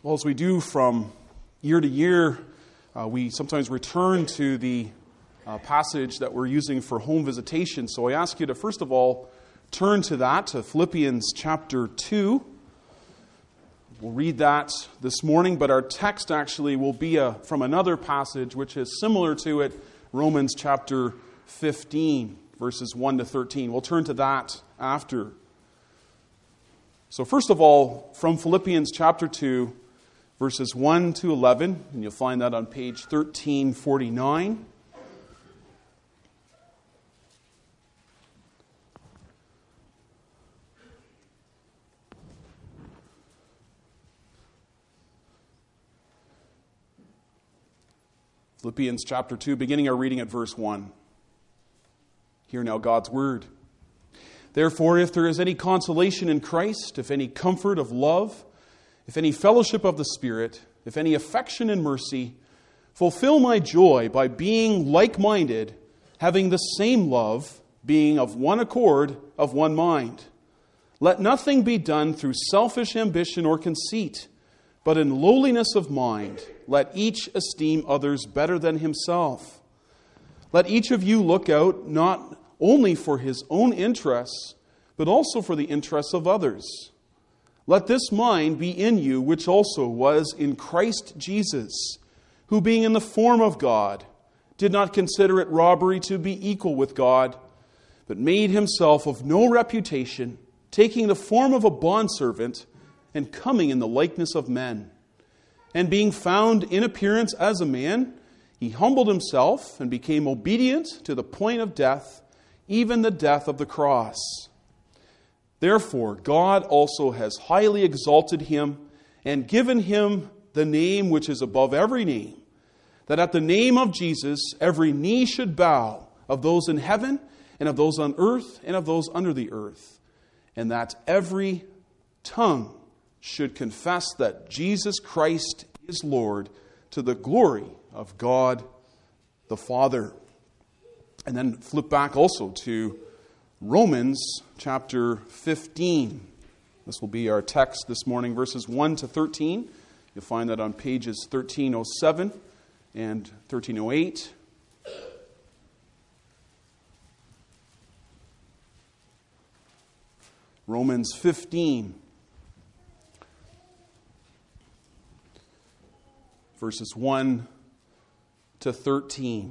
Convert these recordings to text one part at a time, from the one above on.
Well, as we do from year to year, we sometimes return to the passage that we're using for home visitation. So I ask you to, first of all, turn to that, to Philippians chapter 2. We'll read that this morning, but our text actually will be from another passage which is similar to it, Romans chapter 15, verses 1 to 13. We'll turn to that after. So first of all, from Philippians chapter 2, verses 1 to 11, and you'll find that on page 1349. Philippians chapter 2, beginning our reading at verse 1. Hear now God's word. Therefore, if there is any consolation in Christ, if any comfort of love, if any fellowship of the Spirit, if any affection and mercy, fulfill my joy by being like-minded, having the same love, being of one accord, of one mind. Let nothing be done through selfish ambition or conceit, but in lowliness of mind, let each esteem others better than himself. Let each of you look out not only for his own interests, but also for the interests of others. Let this mind be in you, which also was in Christ Jesus, who being in the form of God, did not consider it robbery to be equal with God, but made himself of no reputation, taking the form of a bondservant, and coming in the likeness of men. And being found in appearance as a man, he humbled himself and became obedient to the point of death, even the death of the cross. Therefore, God also has highly exalted him and given him the name which is above every name, that at the name of Jesus every knee should bow, of those in heaven and of those on earth and of those under the earth, and that every tongue should confess that Jesus Christ is Lord, to the glory of God the Father. And then flip back also to Romans chapter 15. This will be our text this morning, verses 1 to 13. You'll find that on pages 1307 and 1308. Romans 15, verses 1 to 13.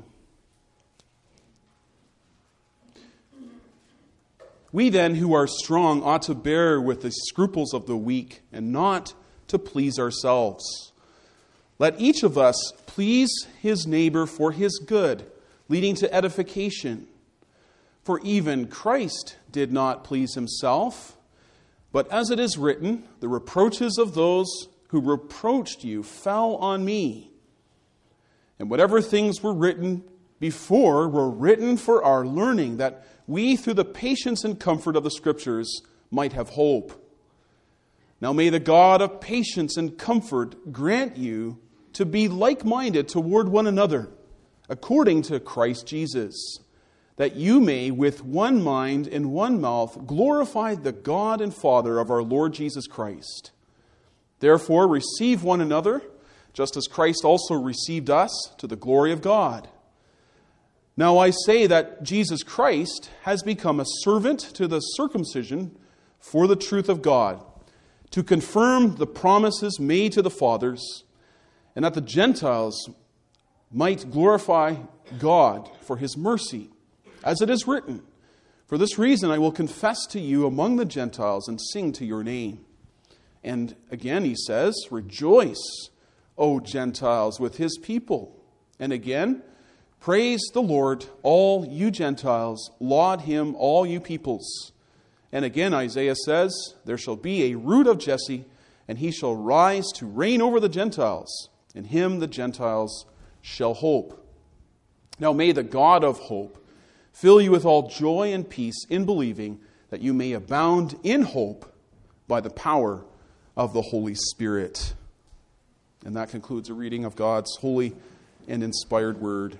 We then who are strong ought to bear with the scruples of the weak and not to please ourselves. Let each of us please his neighbor for his good, leading to edification. For even Christ did not please himself, but as it is written, the reproaches of those who reproached you fell on me. And whatever things were written before were written for our learning, that we, through the patience and comfort of the Scriptures, might have hope. Now may the God of patience and comfort grant you to be like-minded toward one another, according to Christ Jesus, that you may, with one mind and one mouth, glorify the God and Father of our Lord Jesus Christ. Therefore, receive one another, just as Christ also received us, to the glory of God. Now I say that Jesus Christ has become a servant to the circumcision for the truth of God, to confirm the promises made to the fathers, and that the Gentiles might glorify God for his mercy, as it is written, for this reason I will confess to you among the Gentiles and sing to your name. And again he says, rejoice, O Gentiles, with his people. And again, praise the Lord, all you Gentiles. Laud him, all you peoples. And again, Isaiah says, there shall be a root of Jesse, and he shall rise to reign over the Gentiles. In him the Gentiles shall hope. Now may the God of hope fill you with all joy and peace in believing, that you may abound in hope by the power of the Holy Spirit. And that concludes a reading of God's holy and inspired word.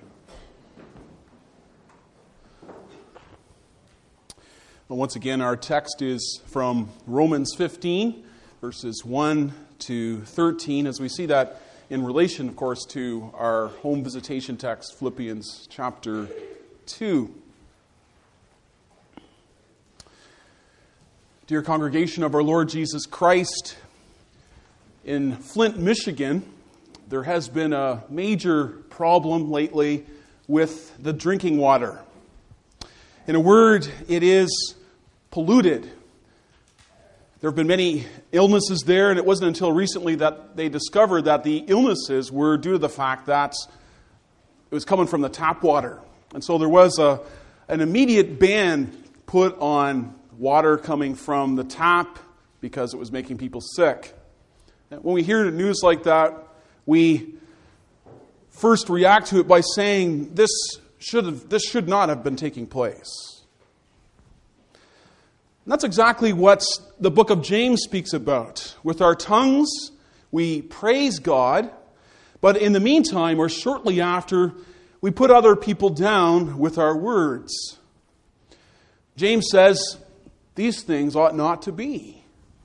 Well, once again, our text is from Romans 15, verses 1 to 13, as we see that in relation, of course, to our home visitation text, Philippians chapter 2. Dear congregation of our Lord Jesus Christ, in Flint, Michigan, there has been a major problem lately with the drinking water. In a word, it is polluted. There have been many illnesses there, and it wasn't until recently that they discovered that the illnesses were due to the fact that it was coming from the tap water. And so there was an immediate ban put on water coming from the tap because it was making people sick. And when we hear news like that, we first react to it by saying this should not have been taking place. And that's exactly what the book of James speaks about. With our tongues, we praise God, but in the meantime, or shortly after, we put other people down with our words. James says, these things ought not to be.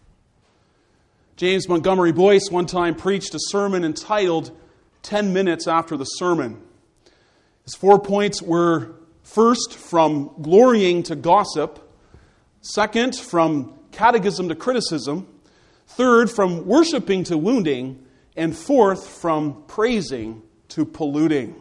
James Montgomery Boyce one time preached a sermon entitled 10 Minutes After the Sermon. His 4 points were, first, from glorying to gossip. Second, from catechism to criticism. Third, from worshiping to wounding. And fourth, from praising to polluting.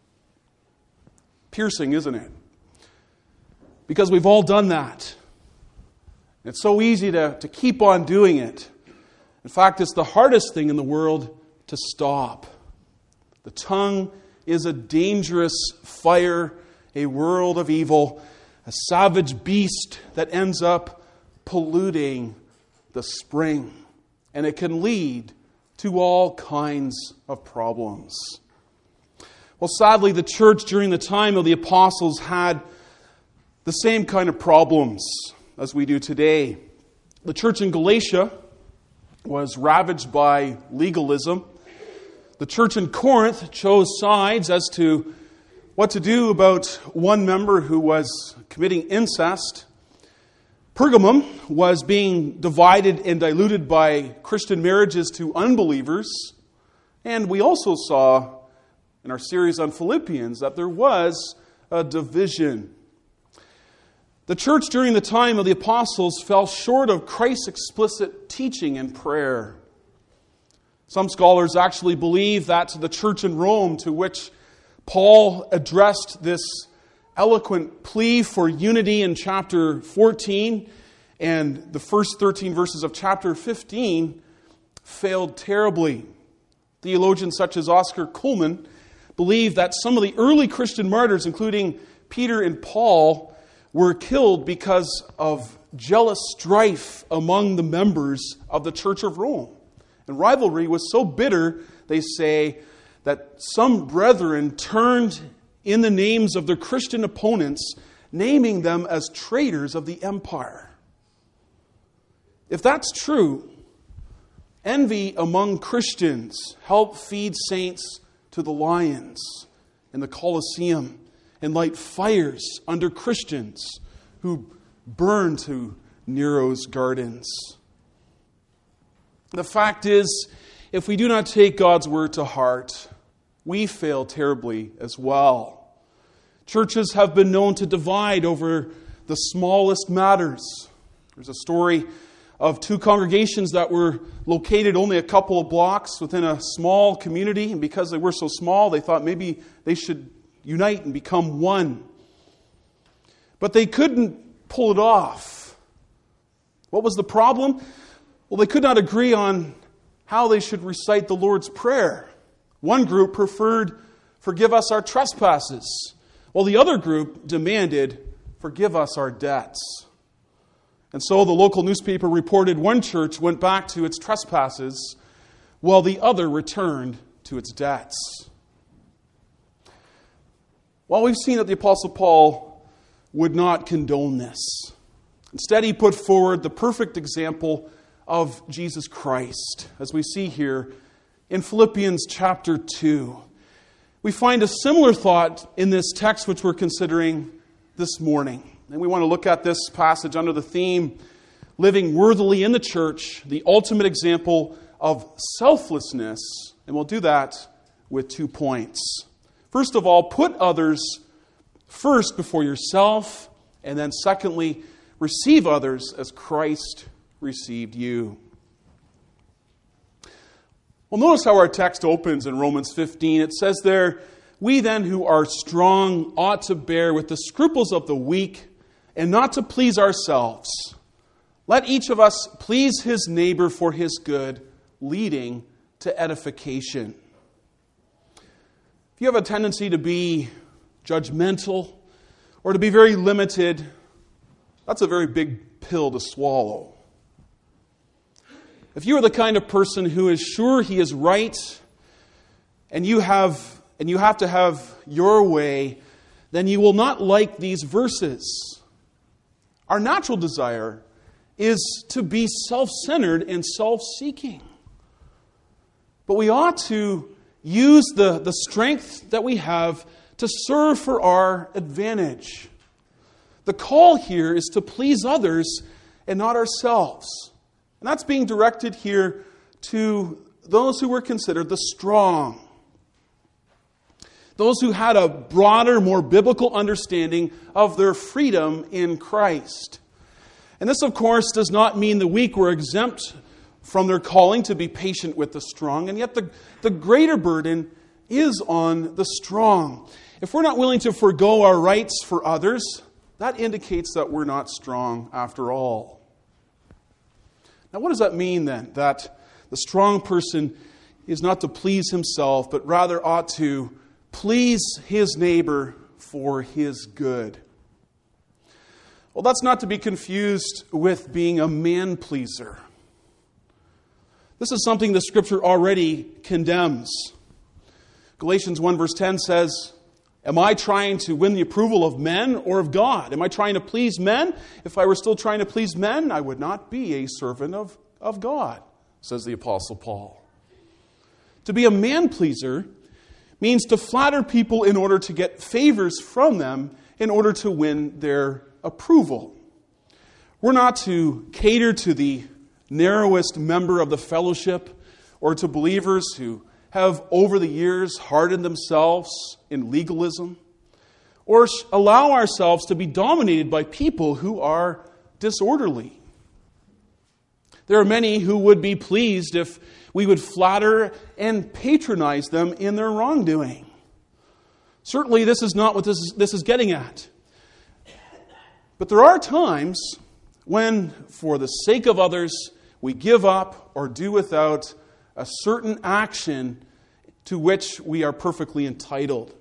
Piercing, isn't it? Because we've all done that. It's so easy to keep on doing it. In fact, it's the hardest thing in the world to stop. The tongue is a dangerous fire, a world of evil, a savage beast that ends up polluting the spring. And it can lead to all kinds of problems. Well, sadly, the church during the time of the apostles had the same kind of problems as we do today. The church in Galatia was ravaged by legalism. The church in Corinth chose sides as to what to do about one member who was committing incest. Pergamum was being divided and diluted by Christian marriages to unbelievers. And we also saw in our series on Philippians that there was a division. The church during the time of the apostles fell short of Christ's explicit teaching and prayer. Some scholars actually believe that the church in Rome, to which Paul addressed this eloquent plea for unity in chapter 14 and the first 13 verses of chapter 15, failed terribly. Theologians such as Oscar Cullmann believe that some of the early Christian martyrs, including Peter and Paul, were killed because of jealous strife among the members of the Church of Rome. And rivalry was so bitter, they say, that some brethren turned in the names of their Christian opponents, naming them as traitors of the empire. If that's true, envy among Christians helped feed saints to the lions in the Colosseum and light fires under Christians who burned to Nero's gardens. The fact is, if we do not take God's word to heart, we fail terribly as well. Churches have been known to divide over the smallest matters. There's a story of two congregations that were located only a couple of blocks within a small community, and because they were so small, they thought maybe they should unite and become one. But they couldn't pull it off. What was the problem? Well, they could not agree on how they should recite the Lord's Prayer. One group preferred, "Forgive us our trespasses," while the other group demanded, "Forgive us our debts." And so the local newspaper reported one church went back to its trespasses, while the other returned to its debts. Well, we've seen that the Apostle Paul would not condone this. Instead, he put forward the perfect example of Jesus Christ, as we see here in Philippians chapter 2. We find a similar thought in this text which we're considering this morning. And we want to look at this passage under the theme, Living Worthily in the Church, the ultimate example of selflessness, and we'll do that with 2 points. First of all, put others first before yourself, and then secondly, receive others as Christ received you. Well, notice how our text opens in Romans 15. It says there, "We then who are strong ought to bear with the scruples of the weak and not to please ourselves. Let each of us please his neighbor for his good, leading to edification." If you have a tendency to be judgmental or to be very limited, that's a very big pill to swallow. If you are the kind of person who is sure he is right and you have to have your way, then you will not like these verses. Our natural desire is to be self-centered and self-seeking. But we ought to use the strength that we have to serve for our advantage. The call here is to please others and not ourselves. And that's being directed here to those who were considered the strong. Those who had a broader, more biblical understanding of their freedom in Christ. And this, of course, does not mean the weak were exempt from their calling to be patient with the strong. And yet the greater burden is on the strong. If we're not willing to forego our rights for others, that indicates that we're not strong after all. Now, what does that mean then? That the strong person is not to please himself, but rather ought to please his neighbor for his good. Well, that's not to be confused with being a man-pleaser. This is something the Scripture already condemns. Galatians 1 verse 10 says, "Am I trying to win the approval of men or of God? Am I trying to please men? If I were still trying to please men, I would not be a servant of God," says the Apostle Paul. To be a man-pleaser means to flatter people in order to get favors from them in order to win their approval. We're not to cater to the narrowest member of the fellowship or to believers who have over the years hardened themselves in legalism, or allow ourselves to be dominated by people who are disorderly. There are many who would be pleased if we would flatter and patronize them in their wrongdoing. Certainly, this is not what this is getting at. But there are times when, for the sake of others, we give up or do without a certain action to which we are perfectly entitled.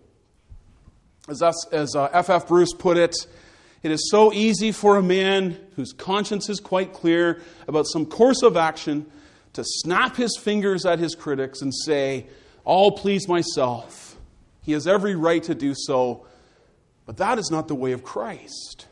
As F.F. Bruce put it, "It is so easy for a man whose conscience is quite clear about some course of action to snap his fingers at his critics and say, 'I'll please myself.' He has every right to do so, but that is not the way of Christ.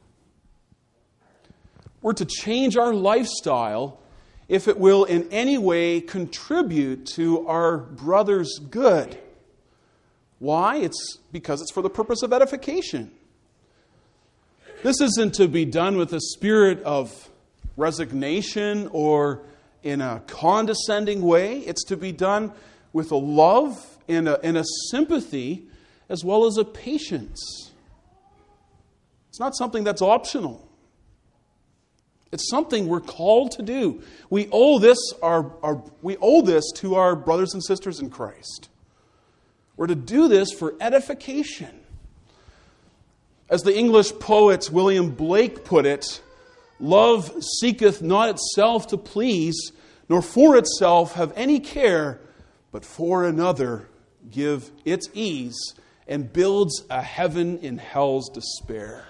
We're to change our lifestyle if it will in any way contribute to our brother's good. Why? It's because it's for the purpose of edification. This isn't to be done with a spirit of resignation or in a condescending way. It's to be done with a love and a sympathy as well as a patience. It's not something that's optional. It's something we're called to do. We owe this to our brothers and sisters in Christ. We're to do this for edification. As the English poet William Blake put it, "Love seeketh not itself to please, nor for itself have any care, but for another give its ease, and builds a heaven in hell's despair."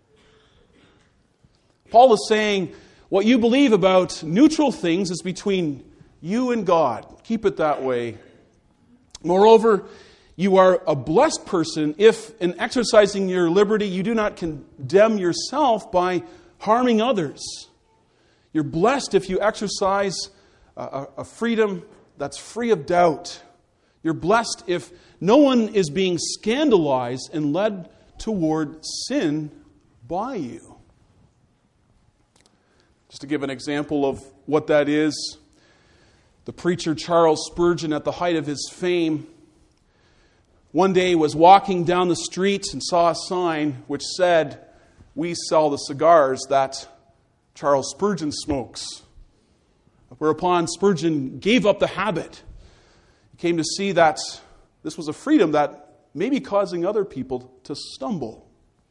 Paul is saying, what you believe about neutral things is between you and God. Keep it that way. Moreover, you are a blessed person if, in exercising your liberty, you do not condemn yourself by harming others. You're blessed if you exercise a freedom that's free of doubt. You're blessed if no one is being scandalized and led toward sin by you. Just to give an example of what that is, The preacher Charles Spurgeon, at the height of his fame, one day was walking down the streets and saw a sign which said, "We sell the cigars that Charles Spurgeon smokes." Whereupon Spurgeon gave up the habit. He came to see that this was a freedom that may be causing other people to stumble.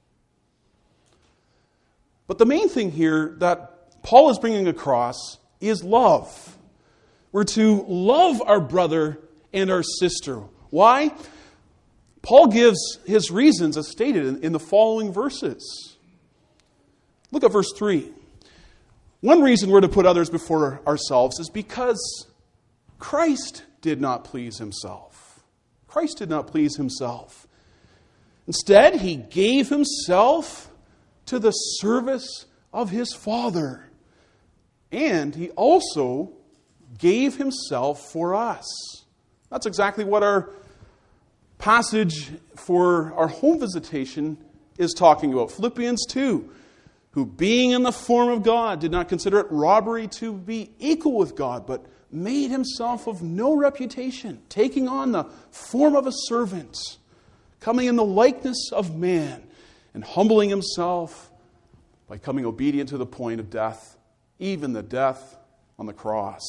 But the main thing here that Paul is bringing across is love. We're to love our brother and our sister. Why? Paul gives his reasons as stated in the following verses. Look at verse 3. One reason we're to put others before ourselves is because Christ did not please himself. Christ did not please himself. Instead, he gave himself to the service of his Father. And he also gave himself for us. That's exactly what our passage for our home visitation is talking about. Philippians 2, who being in the form of God did not consider it robbery to be equal with God, but made himself of no reputation, taking on the form of a servant, coming in the likeness of man, and humbling himself by becoming obedient to the point of death, even the death on the cross.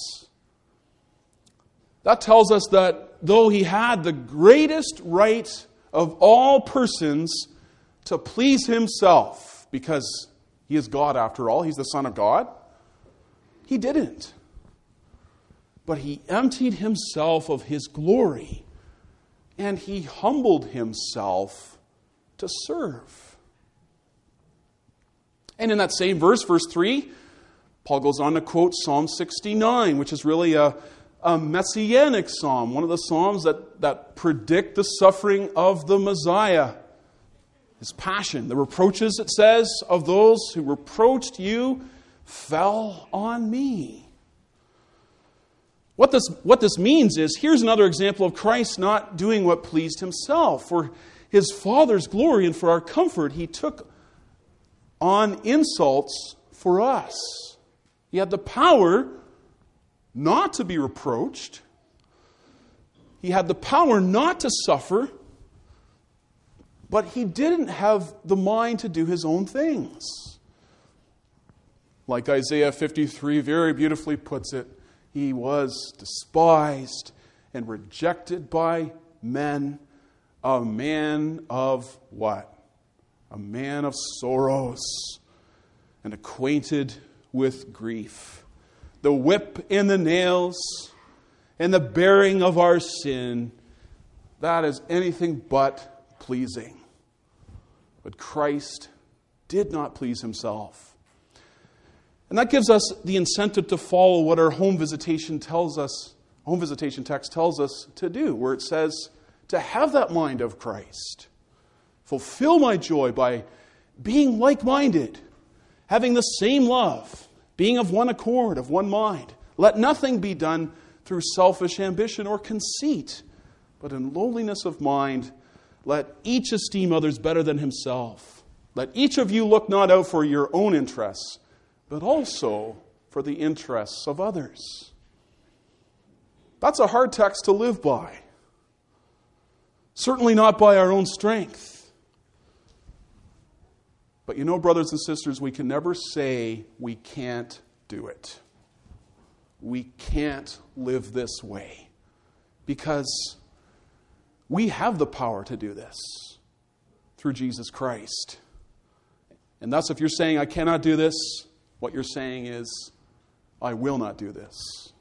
That tells us that though he had the greatest right of all persons to please himself, because he is God after all, he's the Son of God, he didn't. But he emptied himself of his glory, and he humbled himself to serve. And in that same verse, verse 3, Paul goes on to quote Psalm 69, which is really a messianic psalm, one of the psalms that predict the suffering of the Messiah, his passion. The reproaches, it says, of those who reproached you fell on me. What this means is, here's another example of Christ not doing what pleased himself. For his Father's glory and for our comfort, he took on insults for us. He had the power not to be reproached. He had the power not to suffer, but he didn't have the mind to do his own things. Like Isaiah 53 very beautifully puts it, he was despised and rejected by men, a man of what? A man of sorrows and acquainted with grief. The whip and the nails and the bearing of our sin, that is anything but pleasing. But Christ did not please himself. And that gives us the incentive to follow what our home visitation text tells us to do, where it says to have that mind of Christ. Fulfill my joy by being like-minded, having the same love, being of one accord, of one mind. Let nothing be done through selfish ambition or conceit, but in lowliness of mind, let each esteem others better than himself. Let each of you look not out for your own interests, but also for the interests of others. That's a hard text to live by. Certainly not by our own strength. But you know, brothers and sisters, we can never say we can't do it. We can't live this way. Because we have the power to do this through Jesus Christ. And thus, if you're saying, I cannot do this, what you're saying is, I will not do this.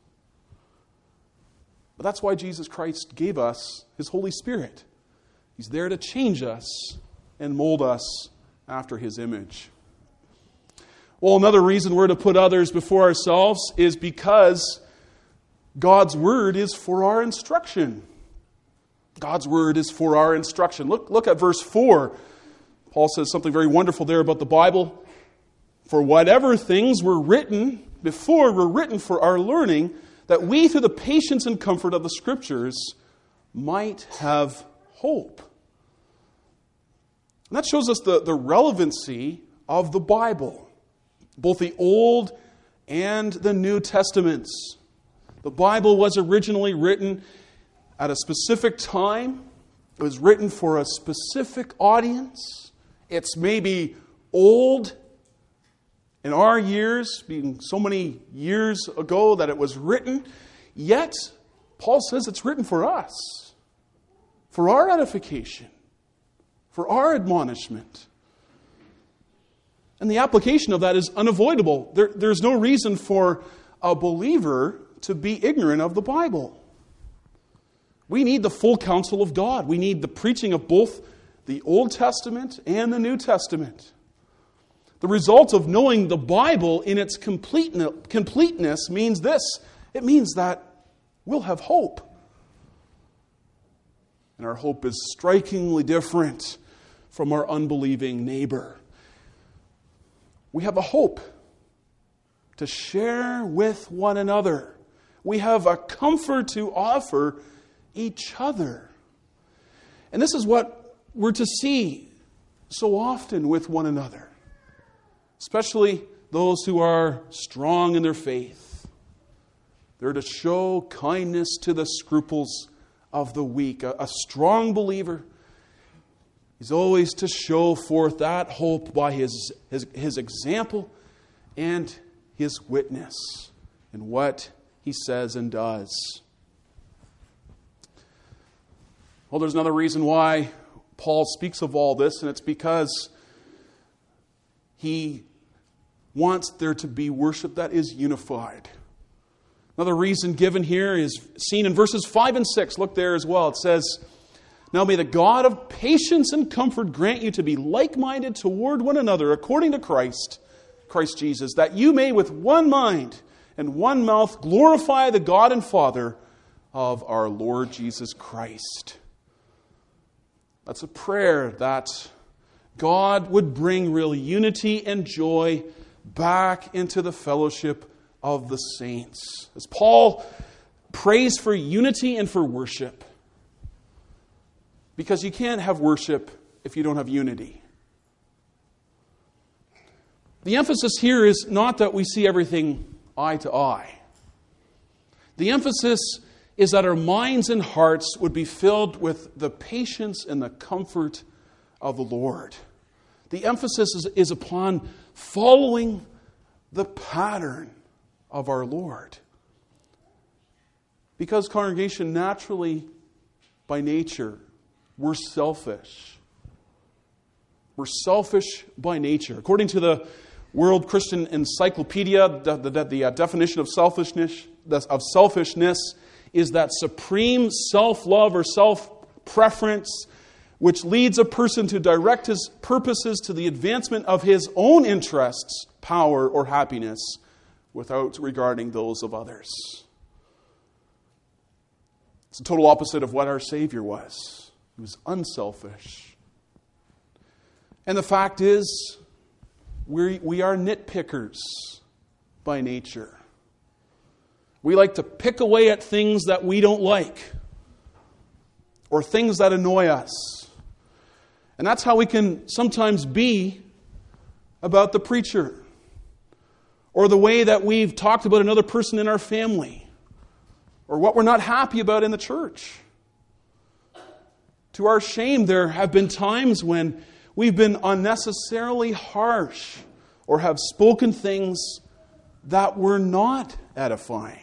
But that's why Jesus Christ gave us his Holy Spirit. He's there to change us and mold us after his image. Well, another reason we're to put others before ourselves is because God's word is for our instruction. God's word is for our instruction. Look at verse 4. Paul says something very wonderful there about the Bible. For whatever things were written before were written for our learning, that we through the patience and comfort of the Scriptures might have hope. And that shows us the relevancy of the Bible, both the Old and the New Testaments. The Bible was originally written at a specific time. It was written for a specific audience. It's maybe old in our years, being so many years ago that it was written. Yet, Paul says it's written for us, for our edification, for our admonishment. And the application of that is unavoidable. There's no reason for a believer to be ignorant of the Bible. We need the full counsel of God. We need the preaching of both the Old Testament and the New Testament. The result of knowing the Bible in its completeness means this. It means that we'll have hope. And our hope is strikingly different from our unbelieving neighbor. We have a hope to share with one another. We have a comfort to offer each other. And this is what we're to see so often with one another, especially those who are strong in their faith. They're to show kindness to the scruples of the weak. A strong believer is always to show forth that hope by his example and his witness in what he says and does. Well, there's another reason why Paul speaks of all this, and it's because he wants there to be worship that is unified. Another reason given here is seen in verses 5 and 6. Look there as well. It says, "Now may the God of patience and comfort grant you to be like-minded toward one another according to Christ Jesus, that you may with one mind and one mouth glorify the God and Father of our Lord Jesus Christ." That's a prayer that God would bring real unity and joy back into the fellowship of the saints. As Paul prays for unity and for worship, because you can't have worship if you don't have unity. The emphasis here is not that we see everything eye to eye. The emphasis is that our minds and hearts would be filled with the patience and the comfort of the Lord. The emphasis is upon following the pattern of our Lord. Because, congregation, naturally, by nature, we're selfish. We're selfish by nature. According to the World Christian Encyclopedia, the definition of selfishness is that supreme self-love or self-preference which leads a person to direct his purposes to the advancement of his own interests, power, or happiness without regarding those of others. It's the total opposite of what our Savior was. He was unselfish. And the fact is, we are nitpickers by nature. We like to pick away at things that we don't like or things that annoy us. And that's how we can sometimes be about the preacher or the way that we've talked about another person in our family or what we're not happy about in the church. To our shame, there have been times when we've been unnecessarily harsh or have spoken things that were not edifying.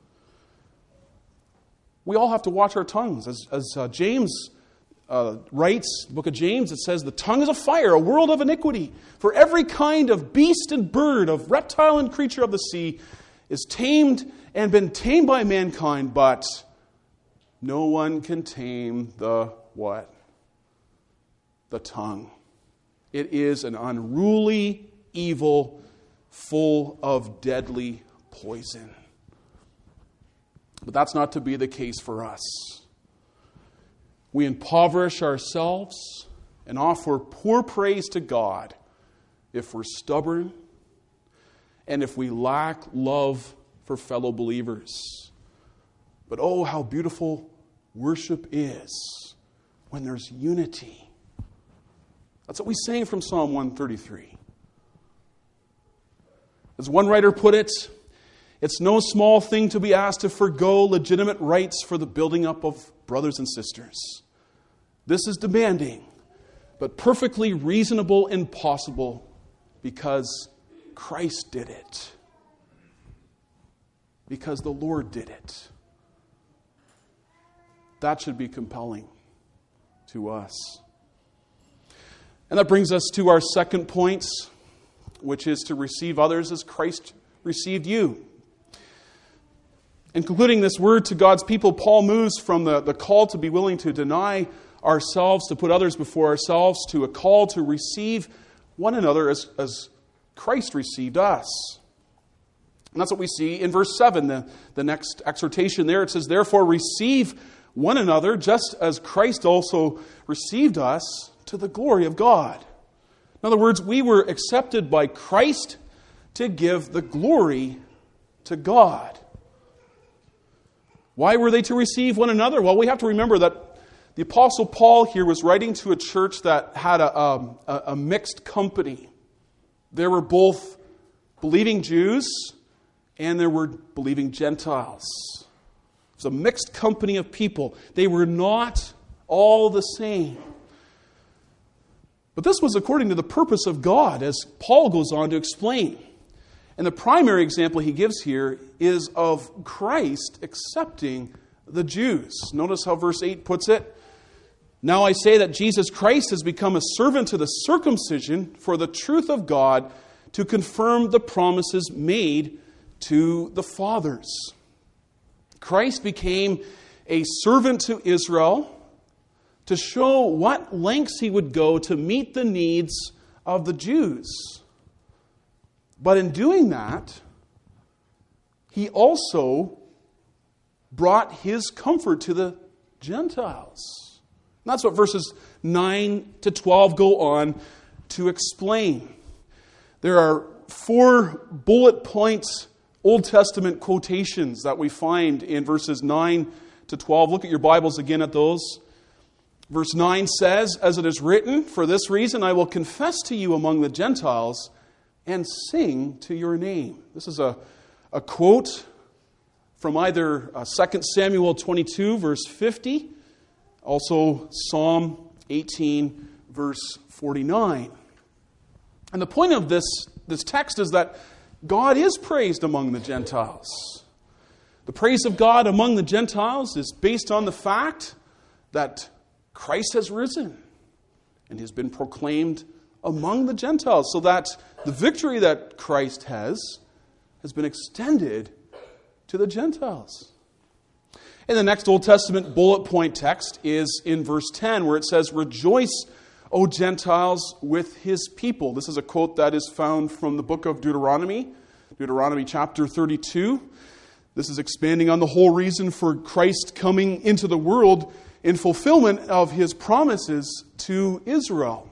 We all have to watch our tongues. As James writes, the book of James, it says, "The tongue is a fire, a world of iniquity. For every kind of beast and bird, of reptile and creature of the sea is tamed and been tamed by mankind, but no one can tame the" what? The tongue. It is an unruly evil full of deadly poison. But that's not to be the case for us. We impoverish ourselves and offer poor praise to God if we're stubborn and if we lack love for fellow believers. But oh, how beautiful worship is when there's unity. That's what we sang from Psalm 133. As one writer put it, It's no small thing to be asked to forgo legitimate rights for the building up of brothers and sisters. This is demanding, but perfectly reasonable and possible because Christ did it. Because the Lord did it. That should be compelling to us. And that brings us to our second point, which is to receive others as Christ received you. In concluding this word to God's people, Paul moves from the call to be willing to deny ourselves, to put others before ourselves, to a call to receive one another as Christ received us. And that's what we see in verse 7, the next exhortation there. It says, "Therefore receive one another, just as Christ also received us to the glory of God." In other words, we were accepted by Christ to give the glory to God. Why were they to receive one another? Well, we have to remember that the Apostle Paul here was writing to a church that had a mixed company. There were both believing Jews and there were believing Gentiles. It was a mixed company of people. They were not all the same. But this was according to the purpose of God, as Paul goes on to explain. And the primary example he gives here is of Christ accepting the Jews. Notice how verse 8 puts it. "Now I say that Jesus Christ has become a servant to the circumcision for the truth of God, to confirm the promises made to the fathers." Christ became a servant to Israel to show what lengths he would go to meet the needs of the Jews. But in doing that, he also brought his comfort to the Gentiles. And that's what verses 9 to 12 go on to explain. There are 4 bullet points Old Testament quotations that we find in verses 9 to 12. Look at your Bibles again at those. Verse 9 says, "As it is written, for this reason I will confess to you among the Gentiles and sing to your name." This is a quote from either 2 Samuel 22, verse 50, also Psalm 18, verse 49. And the point of this text is that God is praised among the Gentiles. The praise of God among the Gentiles is based on the fact that Christ has risen and has been proclaimed among the Gentiles, so that the victory that Christ has been extended to the Gentiles. And the next Old Testament bullet point text is in verse 10, where it says, "Rejoice, O Gentiles, with his people." This is a quote that is found from the book of Deuteronomy, Deuteronomy chapter 32. This is expanding on the whole reason for Christ coming into the world in fulfillment of his promises to Israel.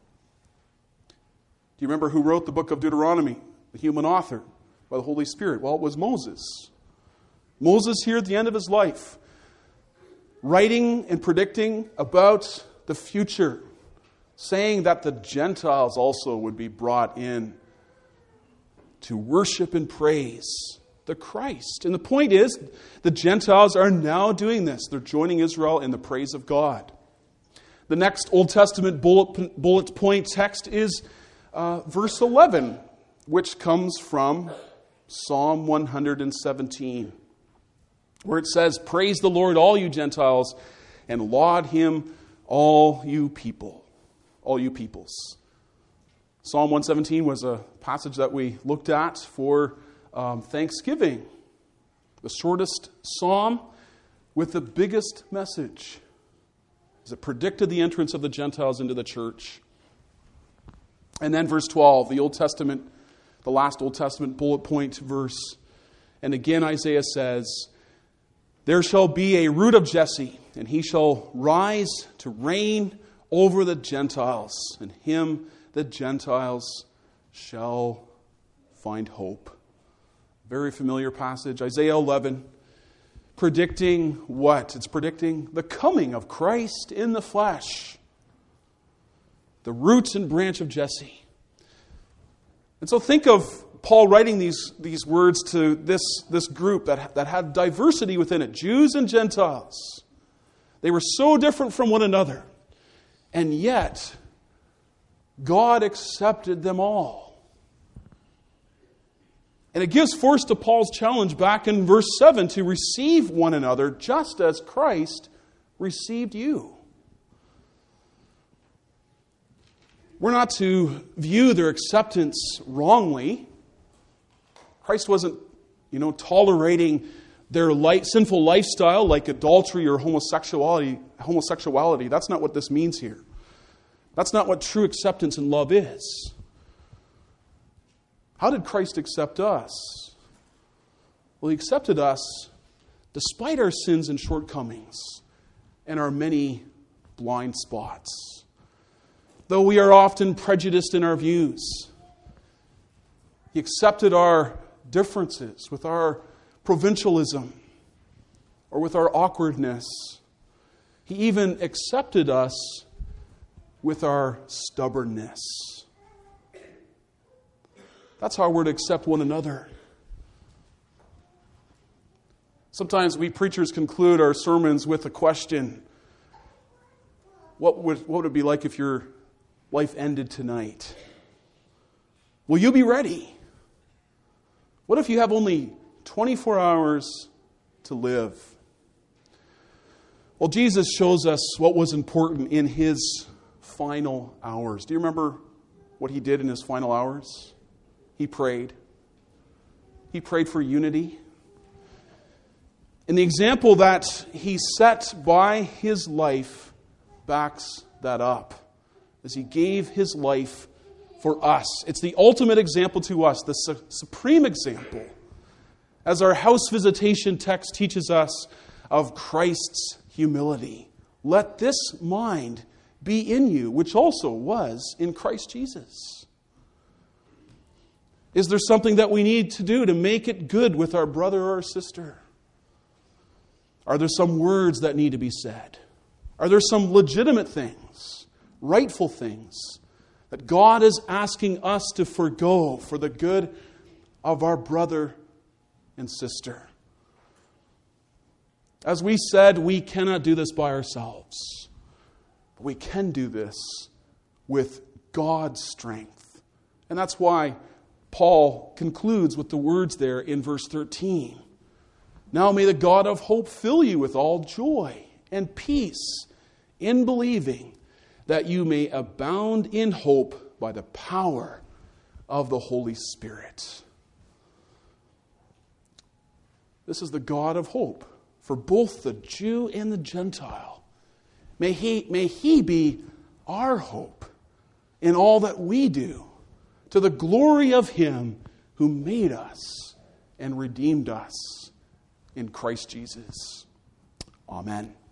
Do you remember who wrote the book of Deuteronomy? The human author, by the Holy Spirit. Well, it was Moses. Moses here at the end of his life, writing and predicting about the future, saying that the Gentiles also would be brought in to worship and praise the Christ. And the point is, the Gentiles are now doing this. They're joining Israel in the praise of God. The next Old Testament bullet point text is verse 11, which comes from Psalm 117, where it says, "Praise the Lord, all you Gentiles, and laud him, all you people, all you peoples." Psalm 117 was a passage that we looked at for Thanksgiving. The shortest psalm with the biggest message, as it predicted the entrance of the Gentiles into the church. And then verse 12, the last Old Testament bullet point verse. And again Isaiah says, "There shall be a root of Jesse, and he shall rise to reign over the Gentiles, and him the Gentiles shall find hope." Very familiar passage, Isaiah 11, predicting what? It's predicting the coming of Christ in the flesh, the root and branch of Jesse. And so think of Paul writing these words to this group that had diversity within it, Jews and Gentiles. They were so different from one another. And yet, God accepted them all. And it gives force to Paul's challenge back in verse 7 to receive one another just as Christ received you. We're not to view their acceptance wrongly. Christ wasn't, tolerating their sinful lifestyle like adultery or homosexuality. That's not what this means here. That's not what true acceptance and love is. How did Christ accept us? Well, He accepted us despite our sins and shortcomings and our many blind spots. Though we are often prejudiced in our views, He accepted our differences with our provincialism or with our awkwardness. He even accepted us with our stubbornness. That's how we're to accept one another. Sometimes we preachers conclude our sermons with a question. What would it be like if your life ended tonight? Will you be ready? What if you have only 24 hours to live? Well, Jesus shows us what was important in His final hours. Do you remember what He did in His final hours? He prayed. He prayed for unity. And the example that He set by His life backs that up, as He gave His life for us. It's the ultimate example to us, the supreme example, as our house visitation text teaches us, of Christ's humility. Let this mind be in you, which also was in Christ Jesus. Is there something that we need to do to make it good with our brother or sister? Are there some words that need to be said? Are there some legitimate things, rightful things, that God is asking us to forgo for the good of our brother and sister? As we said, we cannot do this by ourselves. But we can do this with God's strength. And that's why Paul concludes with the words there in verse 13. Now may the God of hope fill you with all joy and peace in believing, that you may abound in hope by the power of the Holy Spirit. This is the God of hope for both the Jew and the Gentile. May He be our hope in all that we do, to the glory of Him who made us and redeemed us in Christ Jesus. Amen.